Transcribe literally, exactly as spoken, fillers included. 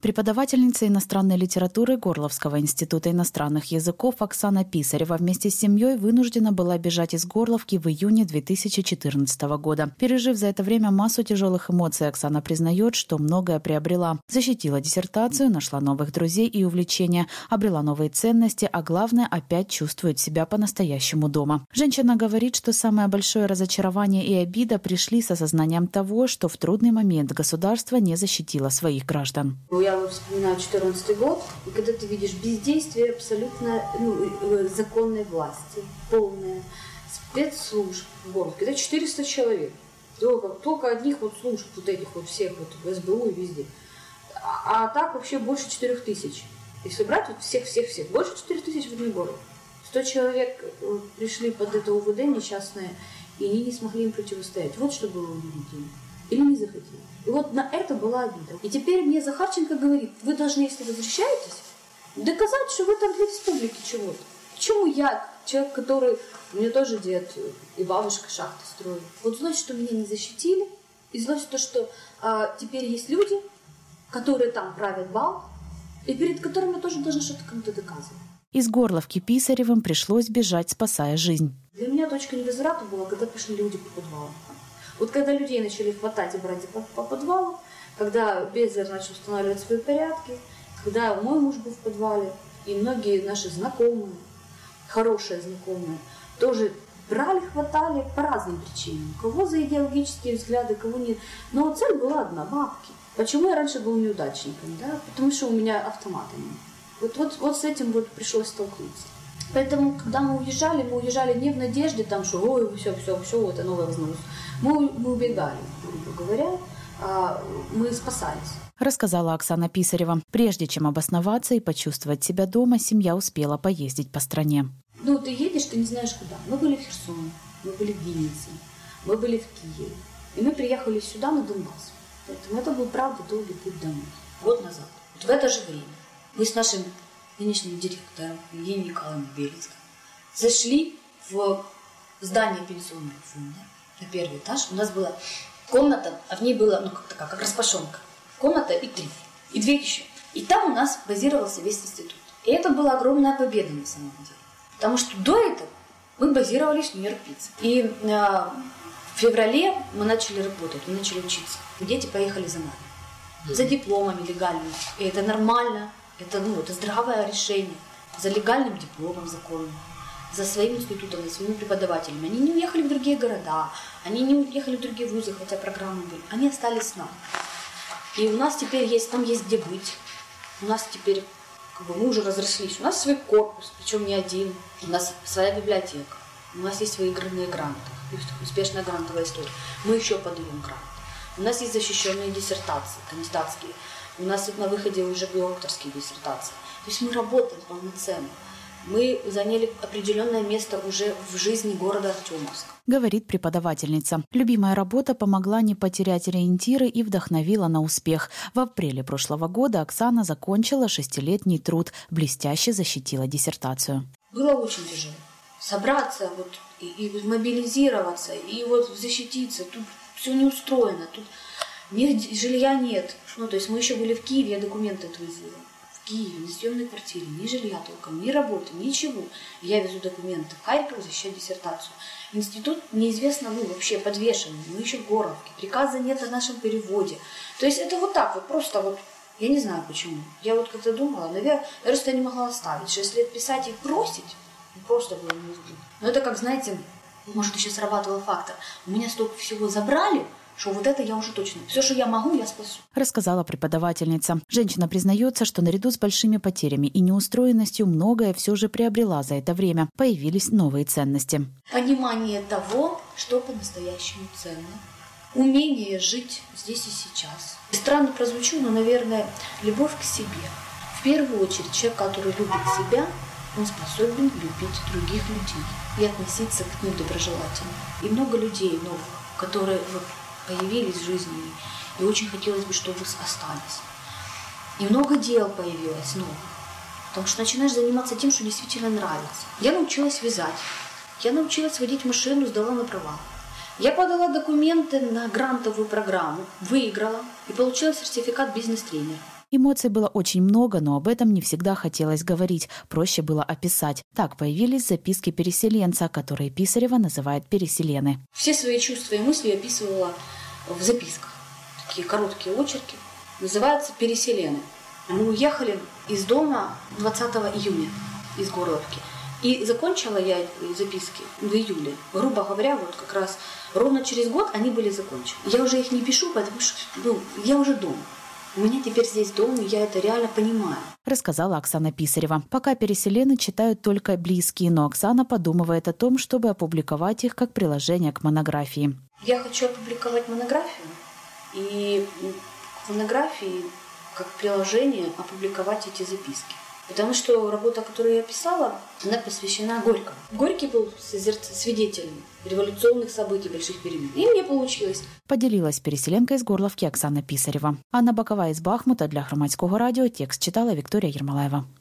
Преподавательница иностранной литературы Горловского института иностранных языков Оксана Писарева вместе с семьей вынуждена была бежать из Горловки в июне две тысячи четырнадцатого года. Пережив за это время массу тяжелых эмоций, Оксана признает, что многое приобрела. Защитила диссертацию, нашла новых друзей и увлечения, обрела новые ценности, а главное, опять чувствует себя по-настоящему дома. Женщина говорит, что самое большое разочарование и обида пришли с осознанием того, что в трудный момент государство не защитило своих граждан. Я вспоминаю четырнадцатый год, и когда ты видишь бездействие абсолютно ну, законной власти, полное, спецслужб в городе, это четыреста человек, только, только одних вот служб, вот этих вот всех, вот в эс бэ у и везде. А, а так вообще больше четырех тысяч. Если брать вот всех-всех-всех, больше четырех тысяч в один город. сто человек пришли под это у вэ дэ несчастное, и они не смогли им противостоять. Вот что было у людей. Или не захотели. И вот на это была обида. И теперь мне Захарченко говорит, вы должны, если возвращаетесь, доказать, что вы там для республики чего-то. Почему я, человек, который, у меня тоже дед и бабушка шахты строили. Вот злость, что меня не защитили, и злость то, что а, теперь есть люди, которые там правят бал, и перед которыми я тоже должна что-то кому-то доказывать. Из Горловки Писаревым пришлось бежать, спасая жизнь. Для меня точка невозврата была, когда пошли люди по подвалам. Вот когда людей начали хватать и брать по, по подвалу, когда Безер начал устанавливать свои порядки, когда мой муж был в подвале, и многие наши знакомые, хорошие знакомые, тоже брали, хватали по разным причинам. Кого за идеологические взгляды, кого нет. Но цель была одна – бабки. Почему я раньше был неудачником? Да? Потому что у меня автомата нет. Вот, вот, вот с этим вот пришлось столкнуться. Поэтому, когда мы уезжали, мы уезжали не в надежде, там, что ой, все, все, все, это новое возможность. Мы, мы убегали, грубо говоря, а мы спасались. Рассказала Оксана Писарева. Прежде чем обосноваться и почувствовать себя дома, семья успела поездить по стране. Ну, ты едешь, ты не знаешь куда. Мы были в Херсоне, мы были в Виннице, мы были в Киеве. И мы приехали сюда, на Донбасс. Поэтому это был, правда, долгий путь домой. Год назад. Вот в это же время мы с нашим нынешним директором Евгением Николаевной Белинским зашли в здание пенсионного фонда на первый этаж. У нас была комната, а в ней была, ну, как такая, как распашонка. Комната и три. И дверь еще. И там у нас базировался весь институт. И это была огромная победа на самом деле. Потому что до этого мы базировались в Нью-Йорк Пицце. И э, в феврале мы начали работать, мы начали учиться. Дети поехали за нами. Да. За дипломами легальными. И это нормально. Это, ну, это здравое решение. За легальным дипломом законным. За своим институтом, за своими преподавателями. Они не уехали в другие города. Они не уехали в другие вузы, хотя программы были. Они остались с нами. И у нас теперь есть, там есть где быть. У нас теперь, как бы, мы уже разрослись. У нас свой корпус, причем не один. У нас своя библиотека. У нас есть свои игровые гранты. Успешная грантовая история. Мы еще подаем грант. У нас есть защищенные диссертации, кандидатские. У нас на выходе уже докторские диссертации. То есть мы работаем полноценно. Мы заняли определенное место уже в жизни города Артемовск. Говорит преподавательница. Любимая работа помогла не потерять ориентиры и вдохновила на успех. В апреле прошлого года Оксана закончила шестилетний труд, блестяще защитила диссертацию. Было очень тяжело. Собраться вот, и, и мобилизироваться, и вот защититься. Тут все не устроено, тут нигде, жилья нет. Ну, то есть мы еще были в Киеве, я документы отвозила. В Киеве, на съемной квартире, ни жилья толком, ни работы, ничего. Я везу документы в Харьков защищать диссертацию. Институт неизвестно, ну, вообще подвешенный, мы еще в Горловке, приказа нет о нашем переводе. То есть это вот так вот, просто вот, я не знаю почему. Я вот как-то думала, наверное, я просто не могла оставить. Шесть лет писать и бросить, просто было невозможно. Но это как, знаете, может еще срабатывал фактор. У меня столько всего забрали, что вот это я уже точно. Все, что я могу, я спасу. Рассказала преподавательница. Женщина признается, что наряду с большими потерями и неустроенностью многое все же приобрела за это время. Появились новые ценности. Понимание того, что по-настоящему ценно. Умение жить здесь и сейчас. Странно прозвучу, но, наверное, любовь к себе. В первую очередь, человек, который любит себя, он способен любить других людей и относиться к ним доброжелательно. И много людей новых, которые вот появились в жизни, и очень хотелось бы, чтобы остались. И много дел появилось новых, потому что начинаешь заниматься тем, что действительно нравится. Я научилась вязать, я научилась водить машину, сдала на права. Я подала документы на грантовую программу, выиграла и получила сертификат бизнес-тренера. Эмоций было очень много, но об этом не всегда хотелось говорить, проще было описать. Так появились записки переселенца, которые Писарева называет «переселены». Все свои чувства и мысли я описывала в записках. Такие короткие очерки. Называются «Переселены». Мы уехали из дома двадцатого июня из Горловки. И закончила я записки в июле. Грубо говоря, вот как раз ровно через год они были закончены. Я уже их не пишу, потому что ну, я уже дома. У меня теперь здесь дом, и я это реально понимаю. Рассказала Оксана Писарева. Пока переселены читают только близкие, но Оксана подумывает о том, чтобы опубликовать их как приложение к монографии. Я хочу опубликовать монографию, и к монографии как приложение опубликовать эти записки. Потому что работа, которую я писала, она посвящена Горькому. Горький был свидетелем революционных событий, больших перемен. И мне получилось. Поделилась переселенка из Горловки Оксана Писарева. Анна Бакова из Бахмута для Громадського радио. Текст читала Виктория Ермолаева.